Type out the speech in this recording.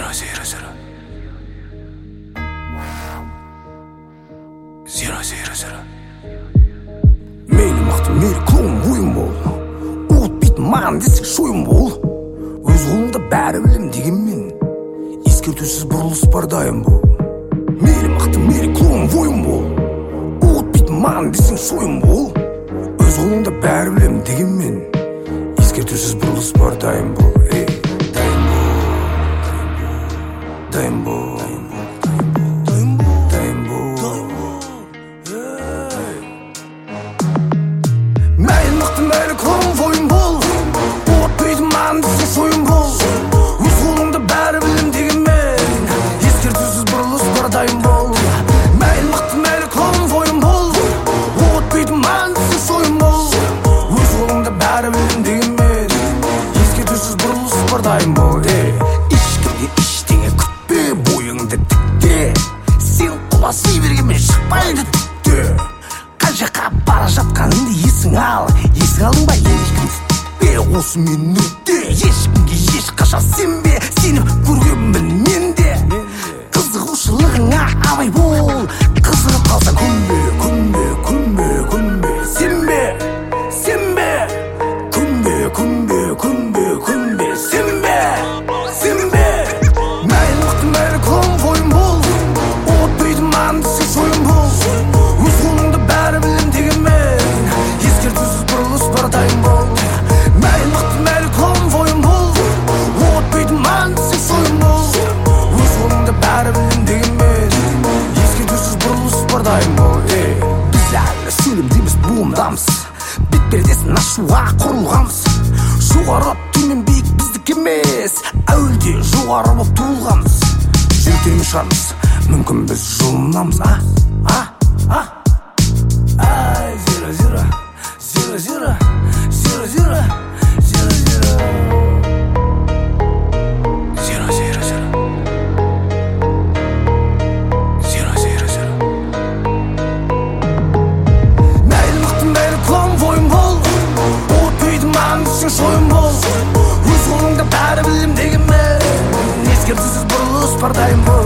Zero, zero, zero. Zero, zero, zero. Мейлі мықты, мейлі клоун ойын бол. Ұғытпейтін маған десек шойын бол. Өз қолыңда бәрі білем дегенмен ескертусіз бұрылыс бар дайын бол. Мейлі мықты, мейлі клоун ойын бол. Ұғытпейтін маған десең шойын бол. Өз қолыңда бәрі білем дегенмен ескертусіз бұрылыс бар дайын бол. Дайын бол. Мәйіл мықты, мәйіл клоун ойын бол. Ұғытпейтін маған десең шойын бол. Өз қолыңда бәрі білем дегенмен ескертусіз бұрылыс бар дайын бол. Мәйіл мықты, мәйіл клоун ойын бол. Ұғытпейтін маған десең шойын бол. Өз қолыңда бәрі білем дегенмен ескертусіз бұрылыс бар дайын бол. Ешкімге ештеңе күтпе, бойыңды тікте. Сен құласи бергенмен шықпайды түкте. Жаққа бара жатқаныңды есің ал. Есің алдың ба, ешкім түтпе. Осы мен нүкте, ешкімге ешқашан сенбе. Сеніп көргенмін мен де. Қызығушылығыңа абай бол. Қызығып қалсаң күнбе, күнбе, күнбе, күнбе. Сенбе, сенбе. Күнбе, күнбе, күнбе, күнбе. Сенбе, сенбе. Мәйіл мықты, мәйіл клоун ойын бол. Ұғытпейтін маған десең шойын бол. Өз қолыңда бәрі білем дегенмен ескертусіз бұрылыс бар дайын бол. Мәйіл мықты, мәйіл клоун ойын бол. Ұғытпейтін маған десең шойын бол. Өз қолыңда бәрі білем дегенмен ескертусіз бұрылыс бар дайын бол. Біз әлі сөйлемдейміз, буындамыз. Бет пердесін ашуға құрылғанбыз. Жоғарылап төмен биік біздік емес, әуелде жоғары болып туылғанбыз. Жүректермен шығармыз, мүмкін біз жылынамыз. Zero, zero, zero, zero, zero, zero, zero, zero. Zero, zero, zero. Zero, zero, zero. Мәйіл мықты, мәйіл клоун ойын бол. Ұғытпейтін маған десең шойын бол. Өз қолыңда бәрі білем дегенмен ескертусіз бұрылыс бар дайын бол.